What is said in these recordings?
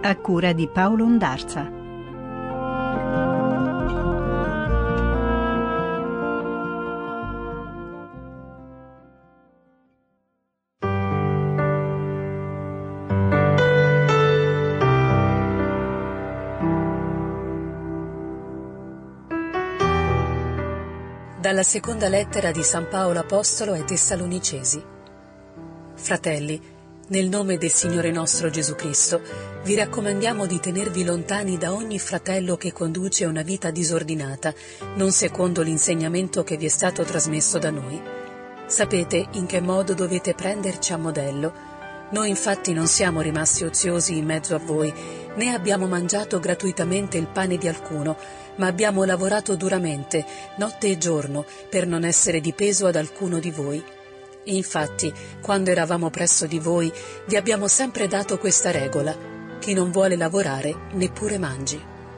a cura di Paolo Ondarza. Dalla seconda lettera di San Paolo Apostolo ai Tessalonicesi. Fratelli, nel nome del Signore nostro Gesù Cristo, vi raccomandiamo di tenervi lontani da ogni fratello che conduce una vita disordinata, non secondo l'insegnamento che vi è stato trasmesso da noi. Sapete in che modo dovete prenderci a modello. Noi infatti non siamo rimasti oziosi in mezzo a voi, né abbiamo mangiato gratuitamente il pane di alcuno, ma abbiamo lavorato duramente, notte e giorno, per non essere di peso ad alcuno di voi. E infatti, quando eravamo presso di voi, vi abbiamo sempre dato questa regola: chi non vuole lavorare, neppure mangi.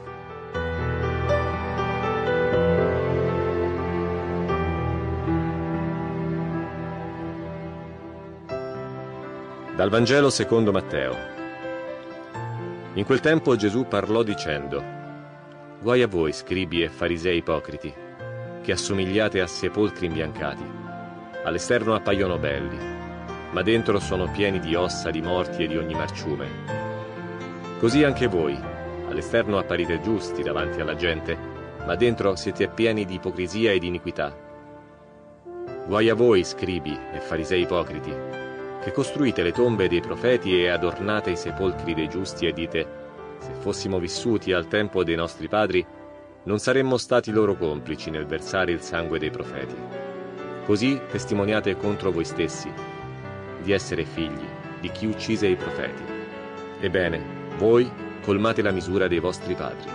Dal Vangelo secondo Matteo. In quel tempo Gesù parlò dicendo: Guai a voi, scribi e farisei ipocriti, che assomigliate a sepolcri imbiancati. All'esterno appaiono belli, ma dentro sono pieni di ossa di morti e di ogni marciume. Così anche voi, all'esterno apparite giusti davanti alla gente, ma dentro siete pieni di ipocrisia e di iniquità. Guai a voi, scribi e farisei ipocriti, che costruite le tombe dei profeti e adornate i sepolcri dei giusti e dite: se fossimo vissuti al tempo dei nostri padri, non saremmo stati loro complici nel versare il sangue dei profeti. Così testimoniate contro voi stessi di essere figli di chi uccise i profeti. Ebbene, voi colmate la misura dei vostri padri.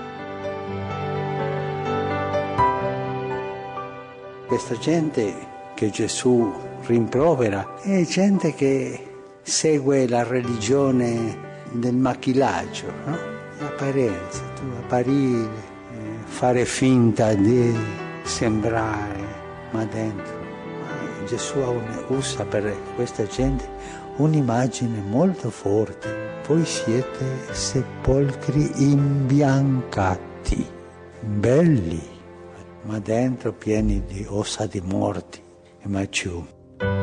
Questa gente che Gesù rimprovera è gente che segue la religione del machillaggio, no? L'apparenza, tu apparire, fare finta di sembrare, ma dentro. Gesù usa per questa gente un'immagine molto forte. Voi siete sepolcri imbiancati, belli, ma dentro pieni di ossa di morti e marciumi.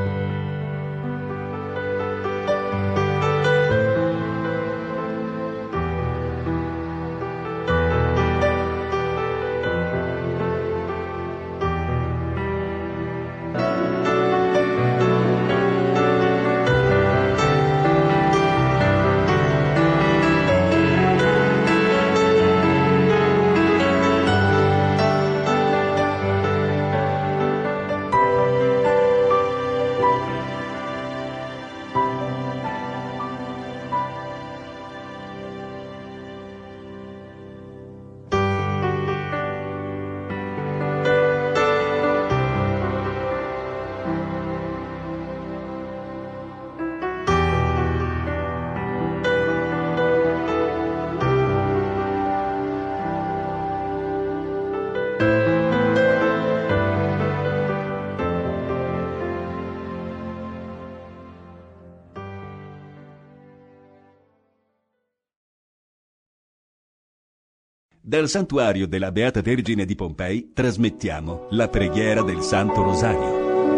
Dal santuario della Beata Vergine di Pompei trasmettiamo la preghiera del Santo Rosario.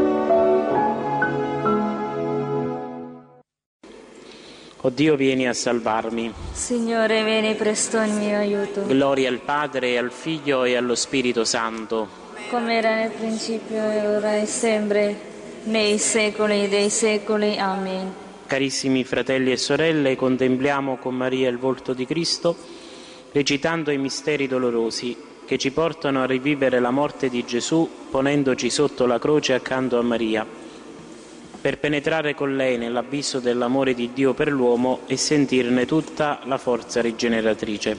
O Dio, vieni a salvarmi. Signore, vieni presto in mio aiuto. Gloria al Padre, al Figlio e allo Spirito Santo. Come era nel principio e ora e sempre, nei secoli dei secoli. Amen. Carissimi fratelli e sorelle, contempliamo con Maria il volto di Cristo, recitando i misteri dolorosi che ci portano a rivivere la morte di Gesù, ponendoci sotto la croce accanto a Maria, per penetrare con lei nell'abisso dell'amore di Dio per l'uomo e sentirne tutta la forza rigeneratrice.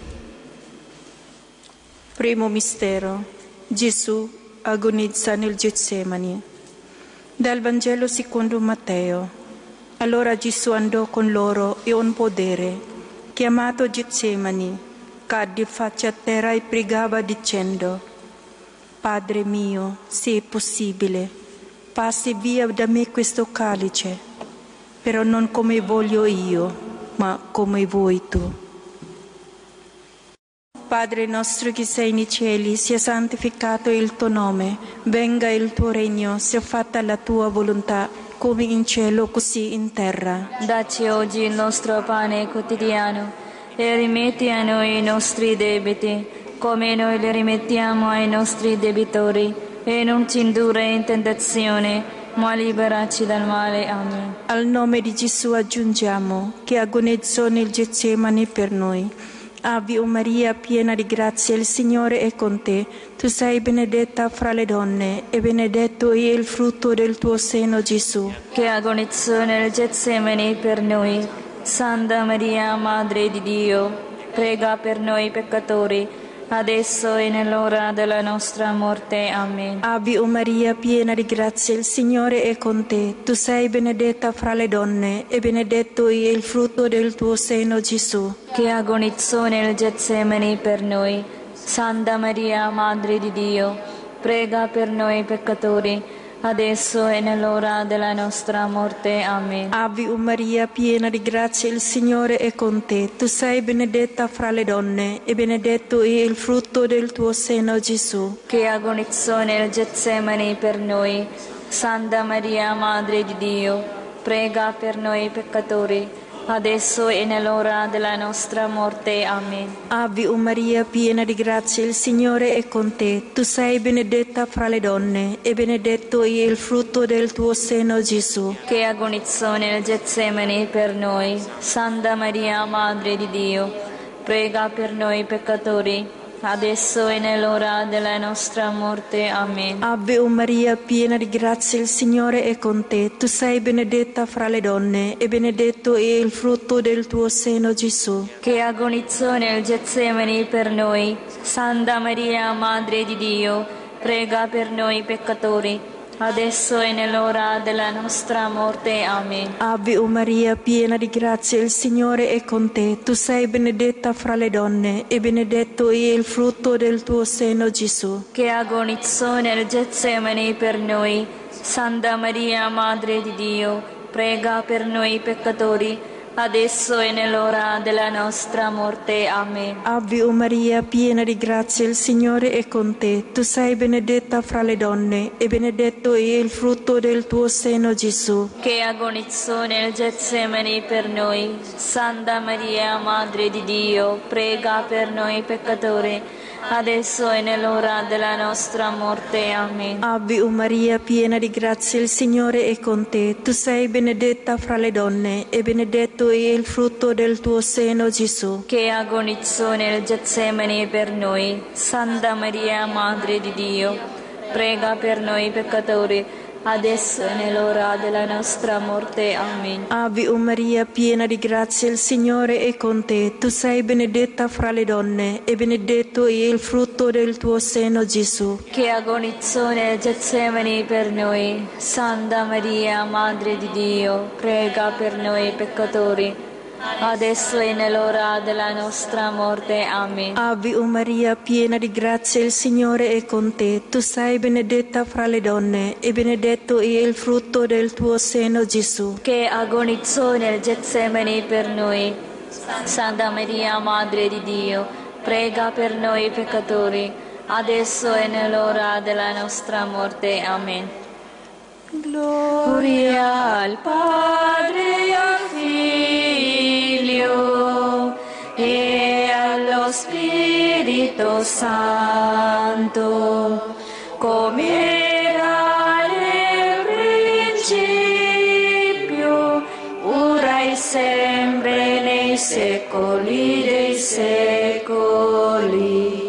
Primo mistero. Gesù agonizza nel Getsemani. Dal Vangelo secondo Matteo. Allora Gesù andò con loro e un podere, chiamato Getsemani, cadde faccia a terra e pregava dicendo: Padre mio, se è possibile, passi via da me questo calice, però non come voglio io, ma come vuoi tu. Padre nostro che sei nei cieli, sia santificato il tuo nome, venga il tuo regno, sia fatta la tua volontà, come in cielo così in terra. Dacci oggi il nostro pane quotidiano e rimetti a noi i nostri debiti, come noi li rimettiamo ai nostri debitori, e non ci indurre in tentazione, ma liberaci dal male. Amen. Al nome di Gesù aggiungiamo, che agonizzò nel Getsemani per noi. Ave o Maria, piena di grazia, il Signore è con te. Tu sei benedetta fra le donne, e benedetto è il frutto del tuo seno, Gesù. Che agonizzò nel Getsemani per noi. Santa Maria, Madre di Dio, prega per noi peccatori, adesso e nell'ora della nostra morte. Amen. Ave o Maria, piena di grazia, il Signore è con te. Tu sei benedetta fra le donne, e benedetto è il frutto del tuo seno, Gesù. Che agonizzò nel Getsemani per noi. Santa Maria, Madre di Dio, prega per noi peccatori, adesso e nell'ora della nostra morte. Amen. Ave o Maria, piena di grazia, il Signore è con te. Tu sei benedetta fra le donne, e benedetto è il frutto del tuo seno, Gesù. Che agonizzò nel Getsemani per noi. Santa Maria, Madre di Dio, prega per noi peccatori, adesso e nell'ora della nostra morte. Amen. Ave o Maria, piena di grazia, il Signore è con te. Tu sei benedetta fra le donne, e benedetto è il frutto del tuo seno, Gesù. Che agonizzò nel Getsemani per noi. Santa Maria, Madre di Dio, prega per noi peccatori, adesso e nell'ora della nostra morte. Amen. Ave o Maria, piena di grazia, il Signore è con te. Tu sei benedetta fra le donne, e benedetto è il frutto del tuo seno, Gesù. Che agonizzò nel Getsemani per noi. Santa Maria, Madre di Dio, prega per noi peccatori, adesso e nell'ora della nostra morte. Amen. Ave o Maria, piena di grazia, il Signore è con te. Tu sei benedetta fra le donne, e benedetto è il frutto del tuo seno, Gesù. Che agonizzò nel Getsemani per noi. Santa Maria, Madre di Dio, prega per noi peccatori, adesso e nell'ora della nostra morte. Amen. Ave o Maria, piena di grazia, il Signore è con te. Tu sei benedetta fra le donne, e benedetto è il frutto del tuo seno, Gesù. Che agonizzò nel Getsemani per noi. Santa Maria, Madre di Dio, prega per noi peccatori, adesso e nell'ora della nostra morte. Amen. Ave o Maria, piena di grazia, il Signore è con te. Tu sei benedetta fra le donne, e benedetto è il frutto del tuo seno, Gesù. Che agonizzò nel Getsemani per noi. Santa Maria, Madre di Dio, prega per noi peccatori, adesso e nell'ora della nostra morte. Amen. Ave o Maria, piena di grazia, il Signore è con te. Tu sei benedetta fra le donne, e benedetto è il frutto del tuo seno, Gesù. Che agonizzò nel Getsemani per noi. Santa Maria, Madre di Dio, prega per noi peccatori, adesso e nell'ora della nostra morte. Amen. Ave o Maria, piena di grazia, il Signore è con te. Tu sei benedetta fra le donne, e benedetto è il frutto del tuo seno, Gesù. Che agonizzò nel Getsemani per noi. Santa Maria, Madre di Dio, prega per noi peccatori, adesso e nell'ora della nostra morte. Amen. Gloria al Padre e al Figlio e allo Spirito Santo, come era nel principio, ora e sempre, nei secoli dei secoli.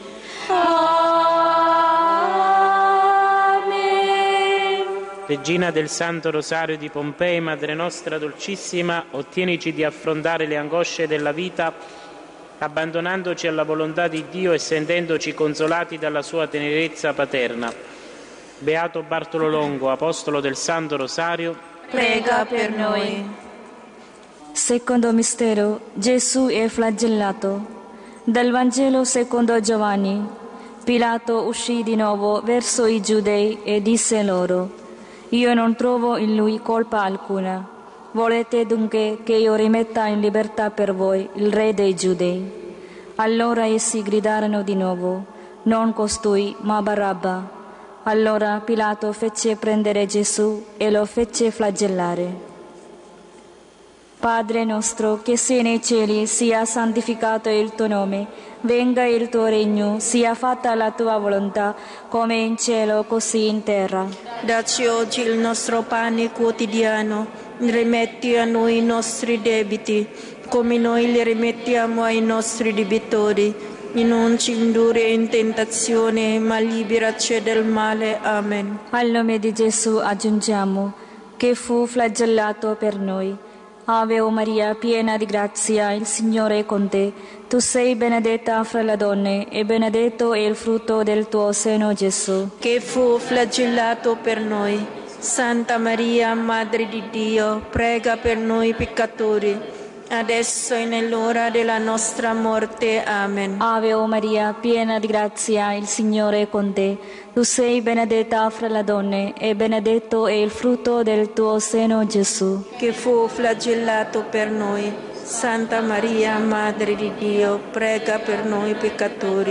Regina del Santo Rosario di Pompei, Madre nostra dolcissima, ottienici di affrontare le angosce della vita, abbandonandoci alla volontà di Dio e sentendoci consolati dalla sua tenerezza paterna. Beato Bartolo Longo, apostolo del Santo Rosario, prega per noi. Secondo mistero, Gesù è flagellato. Dal Vangelo secondo Giovanni. Pilato uscì di nuovo verso i Giudei e disse loro: io non trovo in lui colpa alcuna. Volete dunque che io rimetta in libertà per voi il re dei Giudei? Allora essi gridarono di nuovo: non costui, ma Barabba. Allora Pilato fece prendere Gesù e lo fece flagellare. Padre nostro che sei nei cieli, sia santificato il tuo nome, venga il tuo regno, sia fatta la tua volontà, come in cielo così in terra. Dacci oggi il nostro pane quotidiano, rimetti a noi i nostri debiti, come noi li rimettiamo ai nostri debitori, e non ci indurre in tentazione, ma liberaci dal male. Amen. Al nome di Gesù aggiungiamo, che fu flagellato per noi. Ave o Maria, piena di grazia, il Signore è con te. Tu sei benedetta fra le donne, e benedetto è il frutto del tuo seno, Gesù. Che fu flagellato per noi. Santa Maria, Madre di Dio, prega per noi peccatori, adesso e nell'ora della nostra morte. Amen. Ave o Maria, piena di grazia, il Signore è con te. Tu sei benedetta fra le donne, e benedetto è il frutto del tuo seno, Gesù. Che fu flagellato per noi. Santa Maria, Madre di Dio, prega per noi peccatori.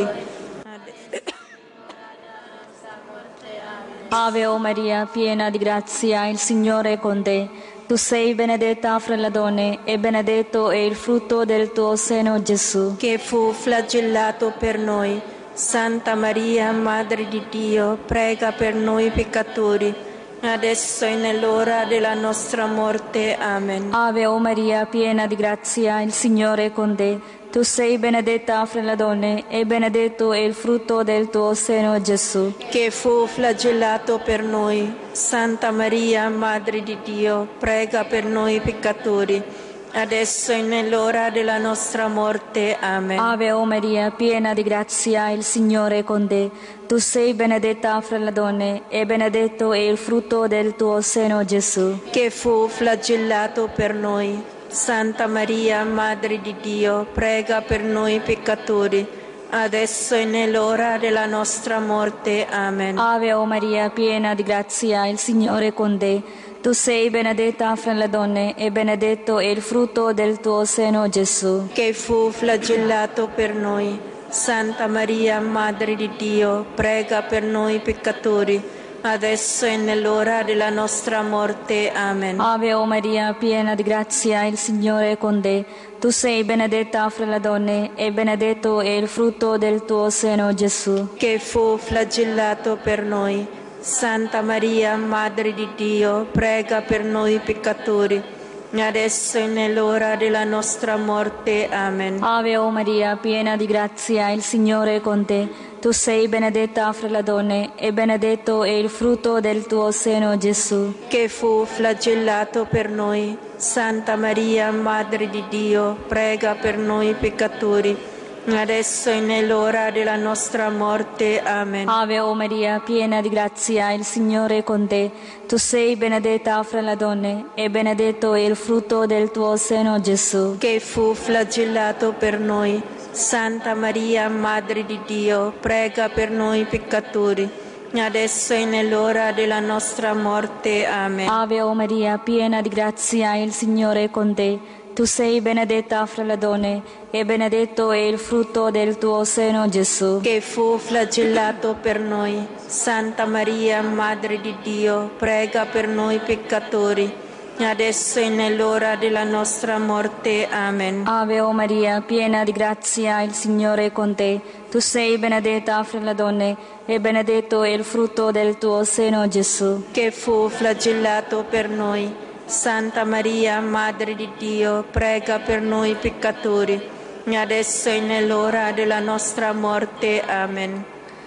Ave o Maria, piena di grazia, il Signore è con te. Tu sei benedetta fra le donne, e benedetto è il frutto del tuo seno, Gesù. Che fu flagellato per noi. Santa Maria, Madre di Dio, prega per noi peccatori, adesso e nell'ora della nostra morte. Amen. Ave o Maria, piena di grazia, il Signore è con te. Tu sei benedetta fra le donne, e benedetto è il frutto del tuo seno, Gesù. Che fu flagellato per noi. Santa Maria, Madre di Dio, prega per noi peccatori, adesso e nell'ora della nostra morte. Amen. Ave o Maria, piena di grazia, il Signore è con te. Tu sei benedetta fra le donne, e benedetto è il frutto del tuo seno, Gesù. Che fu flagellato per noi. Santa Maria, Madre di Dio, prega per noi peccatori, adesso e nell'ora della nostra morte. Amen. Ave o Maria, piena di grazia, il Signore è con te. Tu sei benedetta fra le donne, e benedetto è il frutto del tuo seno, Gesù. Che fu flagellato per noi. Santa Maria, Madre di Dio, prega per noi peccatori, adesso e nell'ora della nostra morte. Amen. Ave o Maria, piena di grazia, il Signore è con te. Tu sei benedetta fra le donne, e benedetto è il frutto del tuo seno, Gesù. Che fu flagellato per noi. Santa Maria, Madre di Dio, prega per noi peccatori, adesso e nell'ora della nostra morte. Amen. Ave o Maria, piena di grazia, il Signore è con te. Tu sei benedetta fra le donne, e benedetto è il frutto del tuo seno, Gesù. Che fu flagellato per noi. Santa Maria, Madre di Dio, prega per noi peccatori, adesso e nell'ora della nostra morte. Amen. Ave o Maria, piena di grazia, il Signore è con te. Tu sei benedetta fra le donne, e benedetto è il frutto del tuo seno, Gesù. Che fu flagellato per noi. Santa Maria, Madre di Dio, prega per noi peccatori, adesso e nell'ora della nostra morte. Amen. Ave o Maria, piena di grazia, il Signore è con te. Tu sei benedetta fra le donne, e benedetto è il frutto del tuo seno, Gesù. Che fu flagellato per noi. Santa Maria, Madre di Dio, prega per noi peccatori, adesso e nell'ora della nostra morte. Amen. Ave o Maria, piena di grazia, il Signore è con te. Tu sei benedetta fra le donne, e benedetto è il frutto del tuo seno, Gesù. Che fu flagellato per noi. Santa Maria, Madre di Dio, prega per noi peccatori, adesso e nell'ora della nostra morte. Amen.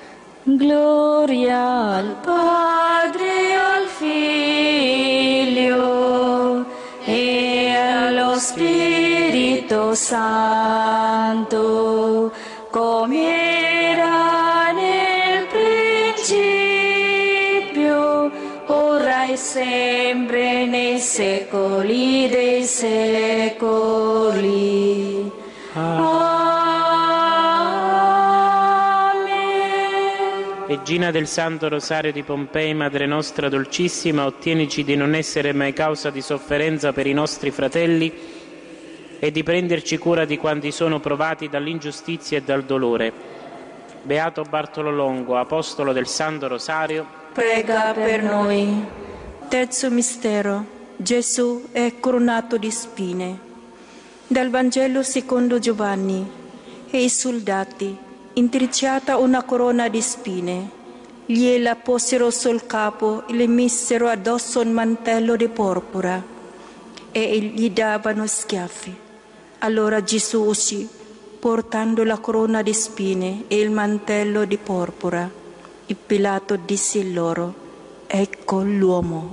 Gloria al Padre, al Figlio e allo Spirito Santo, come era nel principio, ora e sempre, nei secoli dei secoli. Regina del Santo Rosario di Pompei, Madre nostra dolcissima, ottienici di non essere mai causa di sofferenza per i nostri fratelli e di prenderci cura di quanti sono provati dall'ingiustizia e dal dolore. Beato Bartolo Longo, apostolo del Santo Rosario, prega per noi. Terzo mistero. Gesù è coronato di spine. Dal Vangelo secondo Giovanni. E i soldati, intrecciata una corona di spine, gliela posero sul capo e le misero addosso un mantello di porpora e gli davano schiaffi. Allora Gesù uscì, portando la corona di spine e il mantello di porpora. E Pilato disse loro: ecco l'uomo.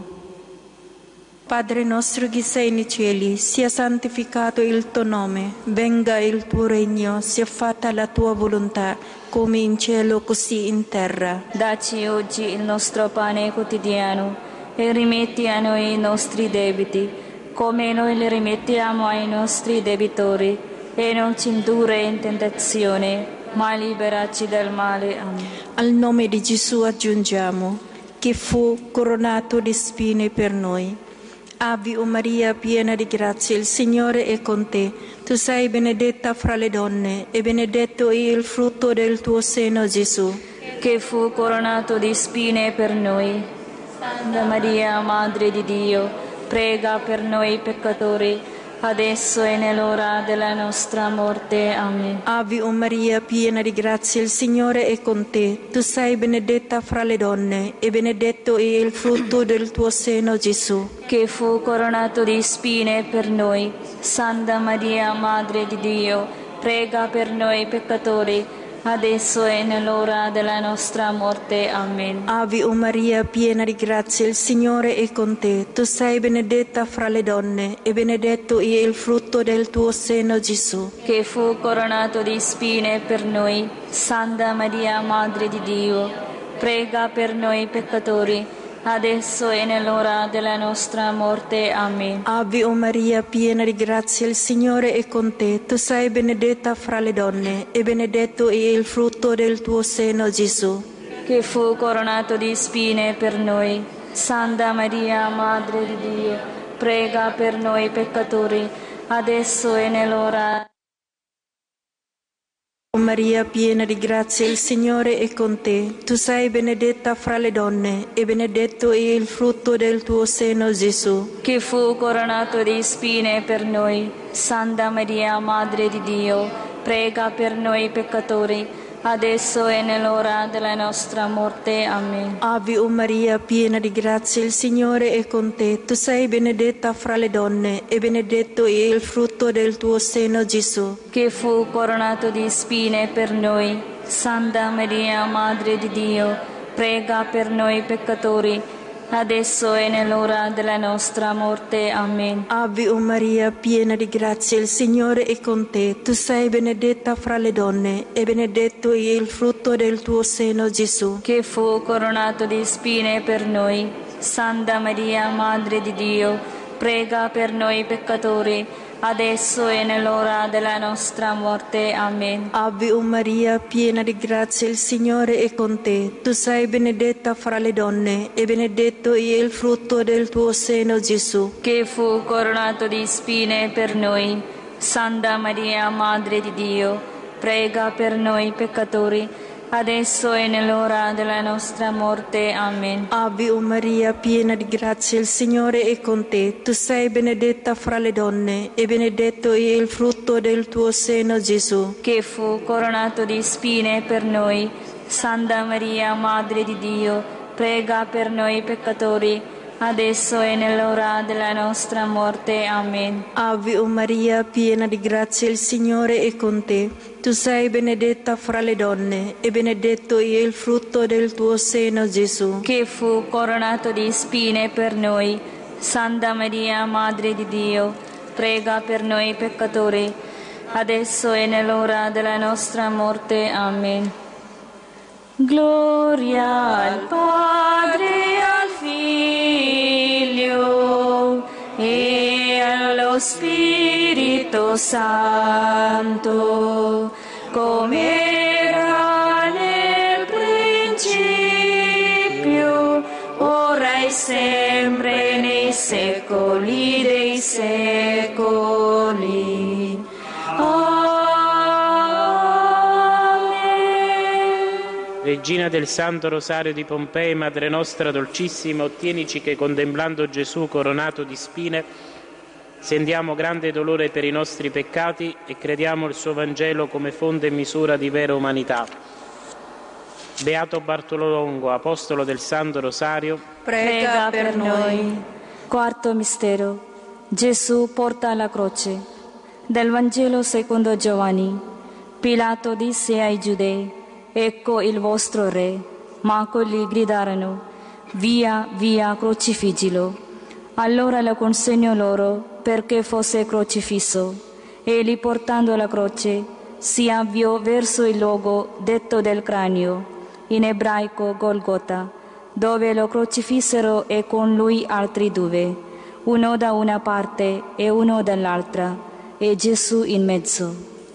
Padre nostro che sei nei cieli, sia santificato il tuo nome, venga il tuo regno, sia fatta la tua volontà, come in cielo così in terra. Dacci oggi il nostro pane quotidiano e rimetti a noi i nostri debiti, come noi li rimettiamo ai nostri debitori, e non ci indurre in tentazione, ma liberaci dal male. Amen. Al nome di Gesù aggiungiamo, che fu coronato di spine per noi. Ave Maria, piena di grazia, il Signore è con te. Tu sei benedetta fra le donne, e benedetto è il frutto del tuo seno, Gesù. Che fu coronato di spine per noi. Santa Maria, Madre di Dio, prega per noi peccatori, adesso e nell'ora della nostra morte. Amen. Ave Maria, piena di grazia, il Signore è con te. Tu sei benedetta fra le donne, e benedetto è il frutto del tuo seno, Gesù. Che fu coronato di spine per noi. Santa Maria, Madre di Dio, prega per noi peccatori, adesso e nell'ora della nostra morte. Amen. Ave Maria, piena di grazia, il Signore è con te. Tu sei benedetta fra le donne, e benedetto è il frutto del tuo seno, Gesù. Che fu coronato di spine per noi. Santa Maria, Madre di Dio, prega per noi peccatori, adesso e nell'ora della nostra morte. Amen. Ave Maria, piena di grazia, il Signore è con te. Tu sei benedetta fra le donne, e benedetto è il frutto del tuo seno, Gesù. Che fu coronato di spine per noi. Santa Maria, Madre di Dio, prega per noi peccatori, adesso e nell'ora. Maria, piena di grazia, il Signore è con te. Tu sei benedetta fra le donne, e benedetto è il frutto del tuo seno, Gesù. Che fu coronato di spine per noi. Santa Maria, Madre di Dio, prega per noi peccatori, adesso e nell'ora della nostra morte. Amen. Ave Maria, piena di grazia, il Signore è con te. Tu sei benedetta fra le donne, e benedetto è il frutto del tuo seno, Gesù. Che fu coronato di spine per noi. Santa Maria, Madre di Dio, prega per noi peccatori, adesso e nell'ora della nostra morte. Amen. Ave Maria, piena di grazia, il Signore è con te. Tu sei benedetta fra le donne, e benedetto è il frutto del tuo seno, Gesù. Che fu coronato di spine per noi. Santa Maria, Madre di Dio, prega per noi peccatori, adesso e nell'ora della nostra morte. Amen. Ave Maria, piena di grazia, il Signore è con te. Tu sei benedetta fra le donne, e benedetto è il frutto del tuo seno, Gesù. Che fu coronato di spine per noi. Santa Maria, Madre di Dio, prega per noi peccatori, adesso e nell'ora della nostra morte. Amen. Ave Maria, piena di grazia, il Signore è con te. Tu sei benedetta fra le donne, e benedetto è il frutto del tuo seno, Gesù. Che fu coronato di spine per noi. Santa Maria, Madre di Dio, prega per noi peccatori, adesso e nell'ora della nostra morte. Amen. Ave Maria, piena di grazia, il Signore è con te. Tu sei benedetta fra le donne, e benedetto è il frutto del tuo seno, Gesù. Che fu coronato di spine per noi. Santa Maria, Madre di Dio, prega per noi peccatori, adesso e nell'ora della nostra morte. Amen. Gloria al Padre, al Figlio e allo Spirito Santo, come era nel principio, ora e sempre, nei secoli dei secoli. Regina del Santo Rosario di Pompei, Madre nostra dolcissima, ottienici che contemplando Gesù coronato di spine sentiamo grande dolore per i nostri peccati e crediamo il suo Vangelo come fonte e misura di vera umanità. Beato Bartolo Longo, apostolo del Santo Rosario, prega per noi. Quarto mistero. Gesù porta la croce. Del Vangelo secondo Giovanni. Pilato disse ai giudei: ecco il vostro re. Ma quelli gridarono: via, via, crocifiggilo. Allora lo consegnò loro perché fosse crocifisso. Egli, portando la croce, si avviò verso il luogo detto del cranio, in ebraico Golgota, dove lo crocifissero e con lui altri due, uno da una parte e uno dall'altra, e Gesù in mezzo.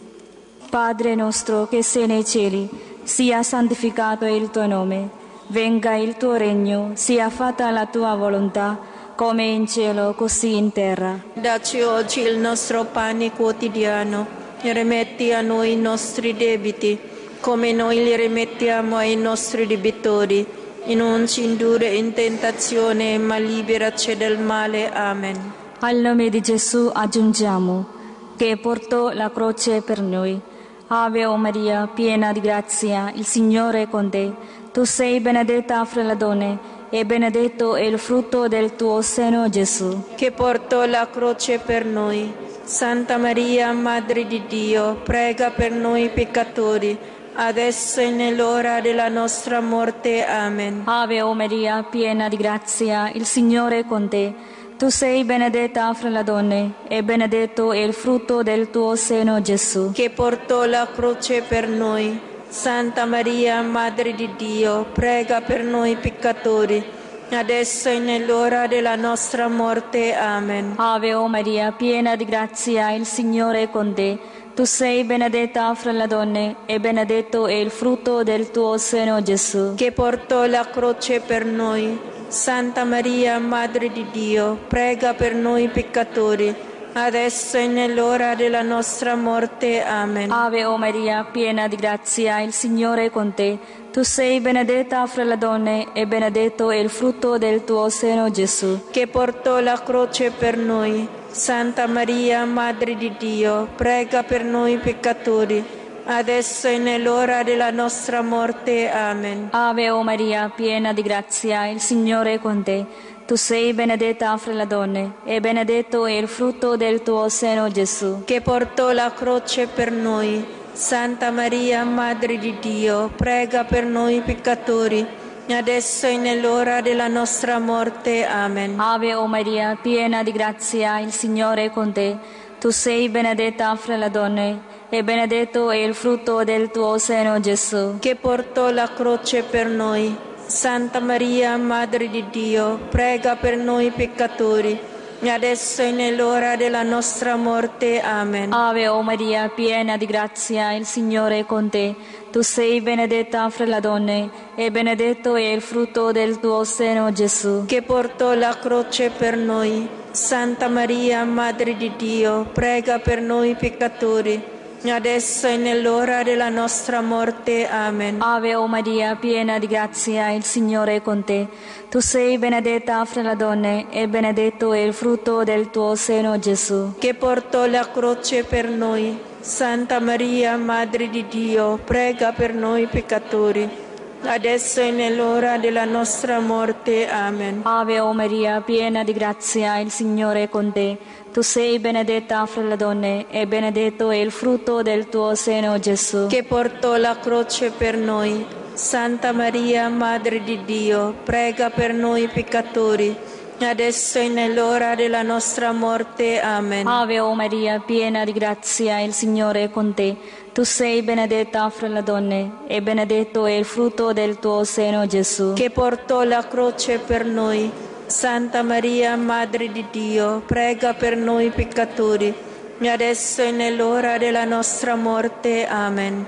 Padre nostro che sei nei cieli, sia santificato il tuo nome, venga il tuo regno, sia fatta la tua volontà, come in cielo così in terra. Dacci oggi il nostro pane quotidiano e rimetti a noi i nostri debiti, come noi li rimettiamo ai nostri debitori, e non ci indurre in tentazione, ma liberaci dal male. Amen. Al nome di Gesù aggiungiamo, che portò la croce per noi. Ave o Maria, piena di grazia, il Signore è con te. Tu sei benedetta fra le donne, e benedetto è il frutto del tuo seno, Gesù. Che portò la croce per noi. Santa Maria, Madre di Dio, prega per noi peccatori, adesso e nell'ora della nostra morte. Amen. Ave o Maria, piena di grazia, il Signore è con te. Tu sei benedetta fra le donne, e benedetto è il frutto del tuo seno, Gesù. Che portò la croce per noi. Santa Maria, Madre di Dio, prega per noi peccatori, adesso e nell'ora della nostra morte. Amen. Ave o Maria, piena di grazia, il Signore è con te. Tu sei benedetta fra le donne, e benedetto è il frutto del tuo seno, Gesù. Che portò la croce per noi. Santa Maria, Madre di Dio, prega per noi peccatori, adesso e nell'ora della nostra morte. Amen. Ave o Maria, piena di grazia, il Signore è con te. Tu sei benedetta fra le donne, e benedetto è il frutto del tuo seno, Gesù. Che portò la croce per noi. Santa Maria, Madre di Dio, prega per noi peccatori, adesso e nell'ora della nostra morte. Amen. Ave o Maria, piena di grazia, il Signore è con te. Tu sei benedetta fra le donne, e benedetto è il frutto del tuo seno, Gesù. Che portò la croce per noi. Santa Maria, Madre di Dio, prega per noi peccatori, adesso e nell'ora della nostra morte. Amen. Ave o Maria, piena di grazia, il Signore è con te. Tu sei benedetta fra le donne, e benedetto è il frutto del tuo seno, Gesù. Che portò la croce per noi. Santa Maria, Madre di Dio, prega per noi peccatori, adesso e nell'ora della nostra morte. Amen. Ave o Maria, piena di grazia, il Signore è con te. Tu sei benedetta fra le donne, e benedetto è il frutto del tuo seno, Gesù. Che portò la croce per noi. Santa Maria, Madre di Dio, prega per noi peccatori, adesso e nell'ora della nostra morte. Amen. Ave o Maria, piena di grazia, il Signore è con te. Tu sei benedetta fra le donne, e benedetto è il frutto del tuo seno, Gesù. Che portò la croce per noi. Santa Maria, Madre di Dio, prega per noi peccatori, adesso e nell'ora della nostra morte. Amen. Ave o Maria, piena di grazia, il Signore è con te. Tu sei benedetta fra le donne, e benedetto è il frutto del tuo seno, Gesù. Che portò la croce per noi. Santa Maria, Madre di Dio, prega per noi peccatori, adesso e nell'ora della nostra morte. Amen. Ave o Maria, piena di grazia, il Signore è con te. Tu sei benedetta fra le donne, e benedetto è il frutto del tuo seno, Gesù. Che portò la croce per noi. Santa Maria, Madre di Dio, prega per noi peccatori, adesso e nell'ora della nostra morte. Amen.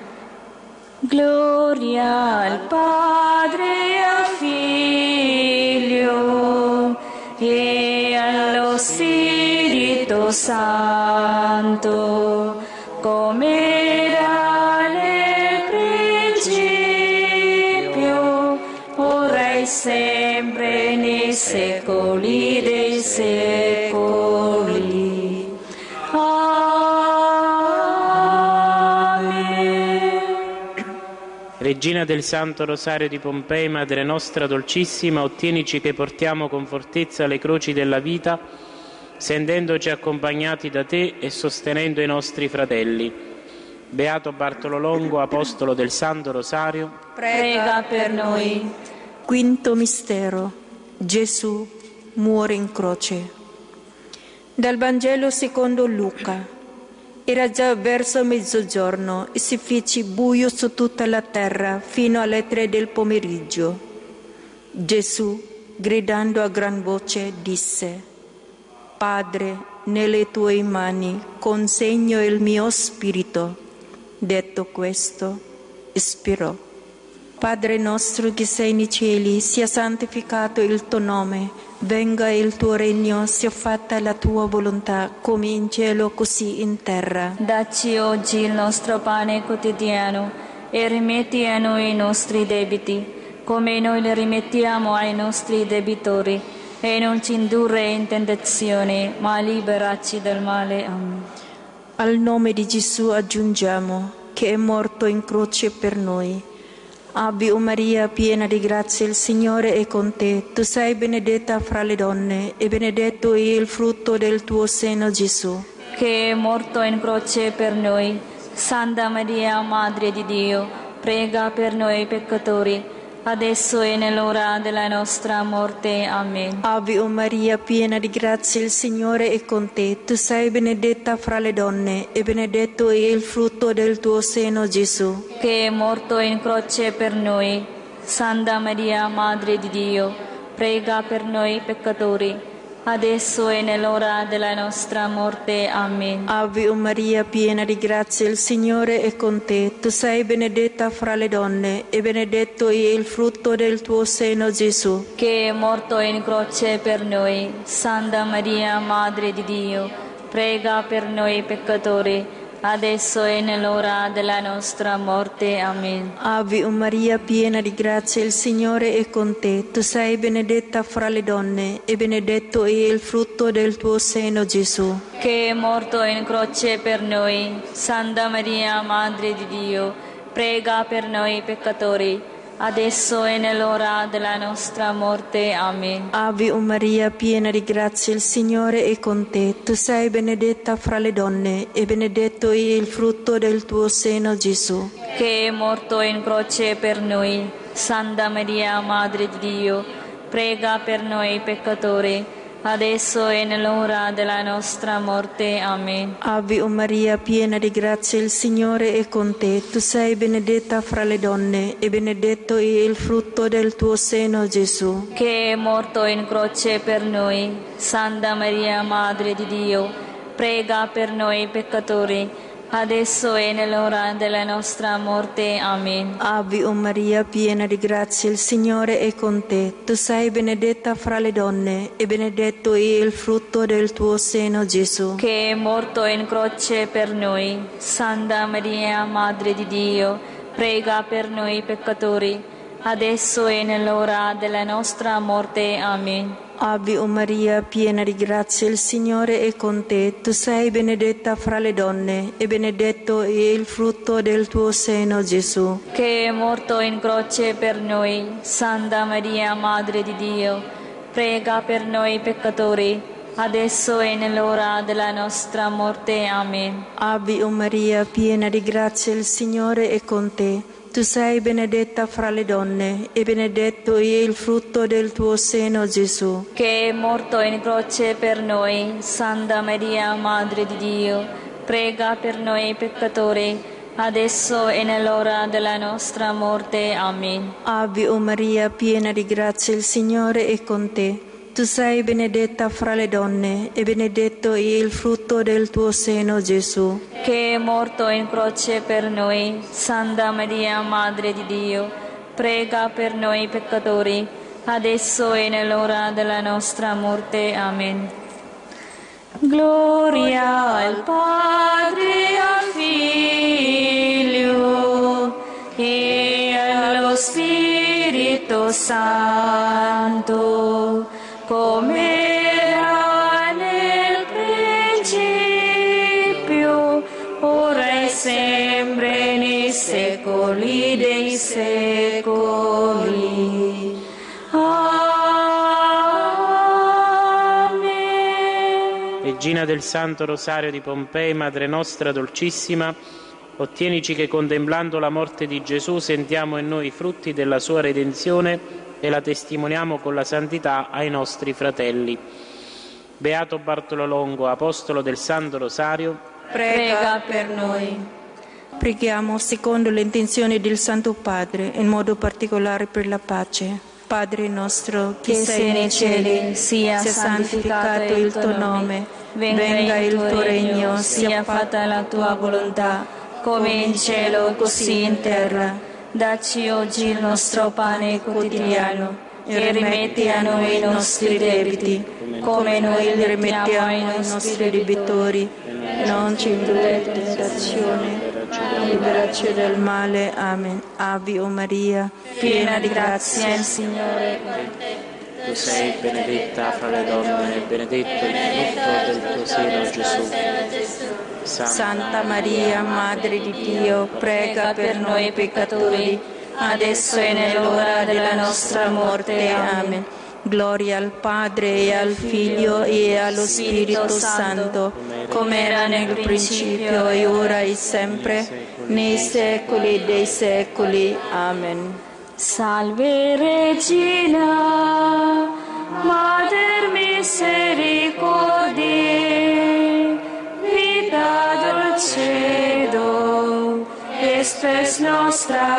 Gloria al Padre e al Figlio e allo Spirito Santo, come era nel principio, sempre nei secoli dei secoli. Regina del Santo Rosario di Pompei, Madre nostra dolcissima, ottienici che portiamo con fortezza le croci della vita, sentendoci accompagnati da te e sostenendo i nostri fratelli. Beato Bartolo Longo, apostolo del Santo Rosario, Prega per noi. Quinto mistero. Gesù muore in croce. Dal Vangelo secondo Luca. Era già verso mezzogiorno e si fece buio su tutta la terra fino alle 3 del pomeriggio. Gesù, gridando a gran voce, disse: Padre, nelle tue mani consegno il mio spirito. Detto questo, espirò. Padre nostro che sei nei cieli, sia santificato il tuo nome, venga il tuo regno, sia fatta la tua volontà, come in cielo così in terra. Dacci oggi il nostro pane quotidiano e rimetti a noi i nostri debiti, come noi li rimettiamo ai nostri debitori, e non ci indurre in tentazione, ma liberaci dal male. Amen. Al nome di Gesù aggiungiamo che è morto in croce per noi. Ave Maria, piena di grazia, il Signore è con te. Tu sei benedetta fra le donne e benedetto è il frutto del tuo seno, Gesù. Che è morto in croce per noi. Santa Maria, Madre di Dio, prega per noi peccatori, adesso e nell'ora della nostra morte. Amen. Ave Maria, piena di grazia, il Signore è con te. Tu sei benedetta fra le donne e benedetto è il frutto del tuo seno, Gesù. Che è morto in croce per noi. Santa Maria, Madre di Dio, prega per noi peccatori, adesso e nell'ora della nostra morte. Amen. Ave Maria, piena di grazia, il Signore è con te. Tu sei benedetta fra le donne e benedetto è il frutto del tuo seno, Gesù. Che è morto in croce per noi. Santa Maria, Madre di Dio, prega per noi peccatori, adesso e nell'ora della nostra morte. Amen. Ave Maria, piena di grazia, il Signore è con te. Tu sei benedetta fra le donne e benedetto è il frutto del tuo seno, Gesù. Che è morto in croce per noi. Santa Maria, Madre di Dio, prega per noi peccatori, adesso e nell'ora della nostra morte. Amen. Ave Maria, piena di grazia, il Signore è con te. Tu sei benedetta fra le donne e benedetto è il frutto del tuo seno, Gesù. Che è morto in croce per noi. Santa Maria, Madre di Dio, prega per noi peccatori, adesso e nell'ora della nostra morte. Amen. Ave Maria, piena di grazia, il Signore è con te. Tu sei benedetta fra le donne e benedetto è il frutto del tuo seno, Gesù. Che è morto in croce per noi. Santa Maria, Madre di Dio, prega per noi peccatori, adesso e nell'ora della nostra morte. Amen. Ave Maria, piena di grazia, il Signore è con te. Tu sei benedetta fra le donne e benedetto è il frutto del tuo seno, Gesù. Che è morto in croce per noi. Santa Maria, Madre di Dio, prega per noi peccatori, adesso e nell'ora della nostra morte. Amen. Ave Maria, piena di grazia, il Signore è con te. Tu sei benedetta fra le donne e benedetto è il frutto del tuo seno, Gesù. Che è morto in croce per noi. Santa Maria, Madre di Dio, prega per noi peccatori, adesso e nell'ora della nostra morte. Amen. Ave Maria, piena di grazia, il Signore è con te. Tu sei benedetta fra le donne e benedetto è il frutto del tuo seno, Gesù. Che è morto in croce per noi. Santa Maria, Madre di Dio, prega per noi peccatori, adesso e nell'ora della nostra morte. Amen. Ave Maria, piena di grazia, il Signore è con te. Tu sei benedetta fra le donne e benedetto è il frutto del tuo seno, Gesù. Che è morto in croce per noi. Santa Maria, Madre di Dio, prega per noi peccatori, adesso e nell'ora della nostra morte. Amen. Gloria al Padre, al Figlio e allo Spirito Santo, secoli dei secoli. Amen. Regina del Santo Rosario di Pompei, Madre nostra dolcissima, ottienici che contemplando la morte di Gesù sentiamo in noi i frutti della sua redenzione e la testimoniamo con la santità ai nostri fratelli. Beato Bartolo Longo, apostolo del Santo Rosario, Prega per noi. Preghiamo secondo le intenzioni del Santo Padre, in modo particolare per la pace. Padre nostro, che sei nei cieli, sia santificato il tuo nome, venga il tuo regno, sia fatta la tua volontà, come in cielo così in terra. Dacci oggi il nostro pane quotidiano e rimetti a noi i nostri debiti, come noi li rimettiamo ai nostri debitori. Non ci indurre in tentazione, liberaci dal male. Amen. Ave o Maria, piena di grazia, il Signore è con te. tu sei benedetta fra le donne e benedetto il frutto del tuo seno, Gesù. Santa Maria, Madre di Dio, prega per noi peccatori, adesso e nell'ora della nostra morte. Amen. Gloria al Padre e al Figlio e allo Spirito Santo, come era nel principio e ora e sempre, nei secoli dei secoli. Amen. Salve Regina, Mater misericordiae, vita dulcedo, spes nostra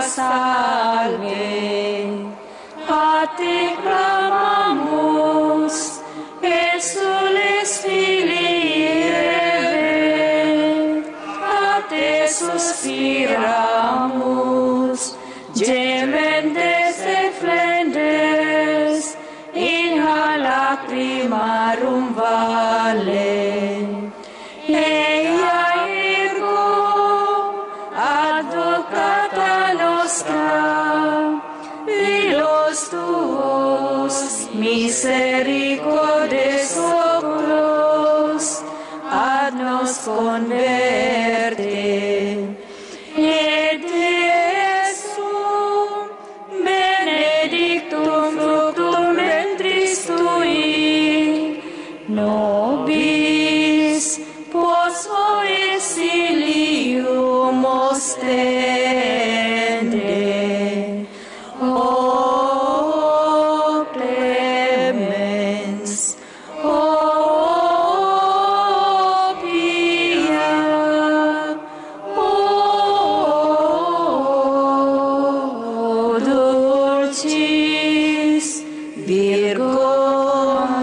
salve. A te clamamus, exules filii Eve, a te suspiramus, gementes et flentes, in lacrimarum vale. Eia ergo, advocata nostra, filos tuos, misericordes oculos, ad nos converte. Et Jesum, benedictum fructum ventris tui, nobis pos exilium ostende. O clemens, o pia, o dulcis Virgo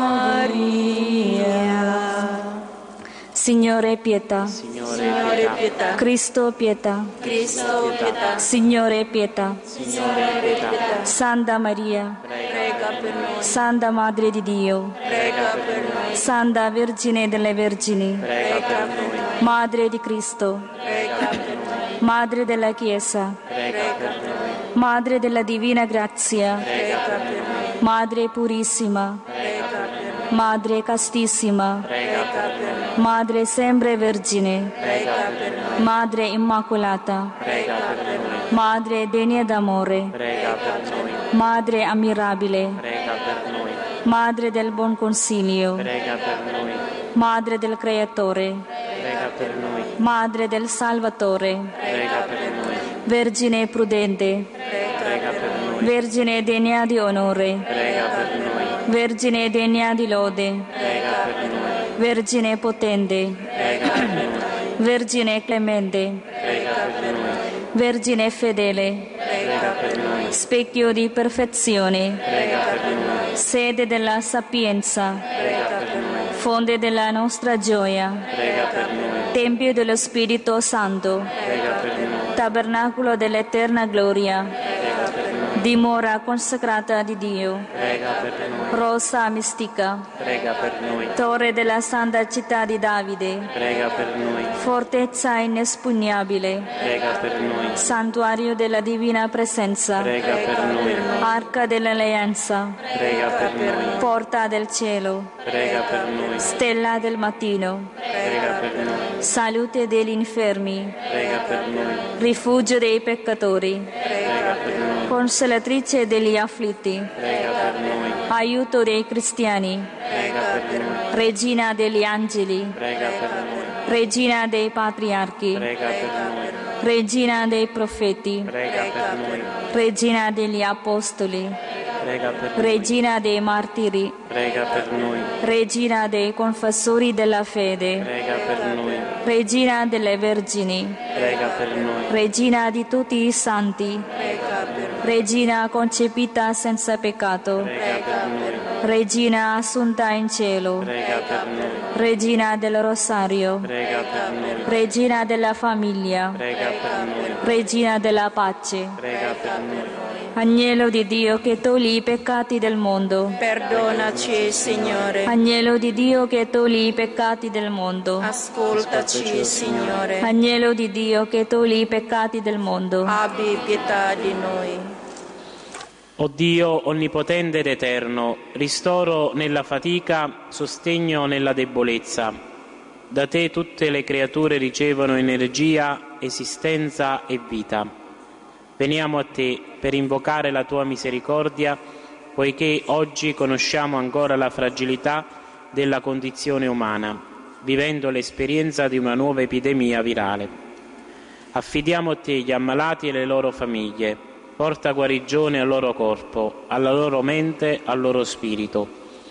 Maria. Signore pietà, Signore pietà, Cristo pietà, Cristo pietà, Signore pietà, Signore pietà, Santa Maria, prega per noi, Santa Madre di Dio, prega per noi, Santa Vergine delle Vergini, prega per noi, Madre di Cristo, prega per noi, Madre della Chiesa, prega per noi, Madre della Divina Grazia, prega per noi, Madre purissima, prega per noi, Madre castissima, prega per noi, Madre sempre Vergine, prega per noi, Madre Immacolata, prega per noi, Madre degna d'amore, prega per noi, Madre ammirabile, prega per noi, Madre del buon consiglio, prega per noi, Madre del Creatore, prega per noi, Madre del Salvatore, prega per noi, Vergine prudente, prega per noi, Vergine degna di onore, prega per noi, Vergine degna di lode, prega per noi, Vergine potente, prega per noi, Vergine clemente, prega per noi, Vergine fedele, prega per noi, specchio di perfezione, prega per noi, sede della sapienza, prega per noi, fonte della nostra gioia, prega per noi, tempio dello Spirito Santo, prega per noi, tabernacolo dell'eterna gloria, Dimora consacrata di Dio, prega per noi. Rosa mistica, Prega per noi. Torre della Santa Città di Davide, Prega per noi. Fortezza inespugnabile, Prega per noi. Santuario della Divina Presenza, Prega per noi. Arca dell'Alleanza, Prega per noi. Porta del Cielo, Prega per noi. Stella del Mattino, Prega per noi. Salute degli infermi, Prega per noi. Rifugio dei peccatori, Prega per noi. Consolatrice degli afflitti, Prega per noi. aiuto dei cristiani, Prega per noi. Regina degli angeli, Prega per noi. Regina dei patriarchi, Prega per noi. Regina dei profeti, Prega per noi. Regina degli apostoli, Prega per noi. Regina dei martiri, Prega per noi. Regina dei confessori della fede, Prega per noi. Regina delle vergini, Prega per noi. Regina di tutti i santi, Regina concepita senza peccato, Prega per noi. Regina assunta in cielo, Prega per noi. Regina del Rosario, Prega per noi. Regina della famiglia, Prega per noi. Regina della pace, Prega per noi. Agnello di Dio che togli i peccati del mondo, Perdonaci, Signore. Agnello di Dio che togli i peccati del mondo, Ascoltaci, Signore. Agnello di Dio che togli i peccati del mondo, Abbi pietà di noi. O Dio onnipotente ed eterno, ristoro nella fatica, sostegno nella debolezza. Da te tutte le creature ricevono energia, esistenza e vita. Veniamo a te per invocare la tua misericordia, poiché oggi conosciamo ancora la fragilità della condizione umana, vivendo l'esperienza di una nuova epidemia virale. Affidiamo a te gli ammalati e le loro famiglie, porta guarigione al loro corpo, alla loro mente, al loro spirito.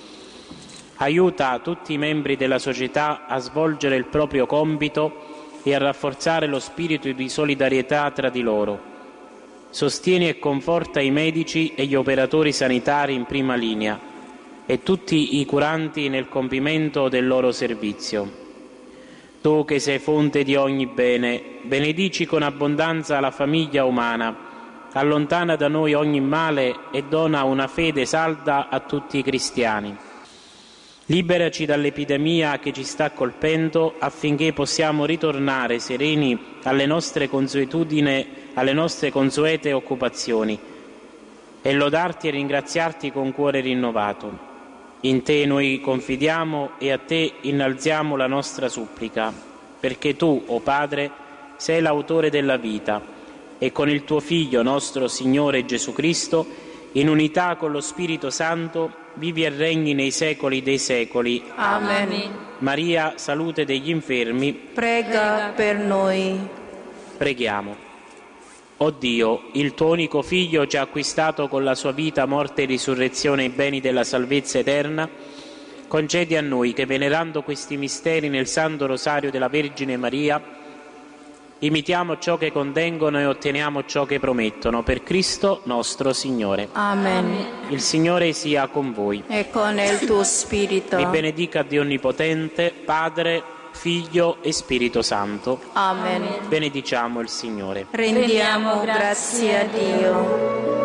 Aiuta tutti i membri della società a svolgere il proprio compito e a rafforzare lo spirito di solidarietà tra di loro. Sostieni e conforta i medici e gli operatori sanitari in prima linea e tutti i curanti nel compimento del loro servizio. Tu che sei fonte di ogni bene, benedici con abbondanza la famiglia umana, allontana da noi ogni male e dona una fede salda a tutti i cristiani. Liberaci dall'epidemia che ci sta colpendo affinché possiamo ritornare sereni alle nostre consuetudini, alle nostre consuete occupazioni e lodarti e ringraziarti con cuore rinnovato. In te noi confidiamo e a te innalziamo la nostra supplica, perché tu, o Padre, sei l'autore della vita e con il tuo Figlio, nostro Signore Gesù Cristo, in unità con lo Spirito Santo, vivi e regni nei secoli dei secoli. Amen. Maria, salute degli infermi, Prega per noi. preghiamo. O Dio, il tuo unico Figlio ci ha acquistato con la sua vita, morte e risurrezione i beni della salvezza eterna, concedi a noi che, venerando questi misteri nel Santo Rosario della Vergine Maria, imitiamo ciò che contengono e otteniamo ciò che promettono, per Cristo nostro Signore. Amen. Il Signore sia con voi. E con il tuo spirito. Vi benedica Dio Onnipotente, Padre, Figlio e Spirito Santo. Amen. Benediciamo il Signore. Rendiamo grazie a Dio.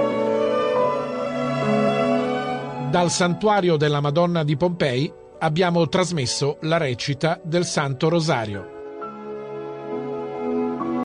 Dal Santuario della Madonna di Pompei abbiamo trasmesso la recita del Santo Rosario.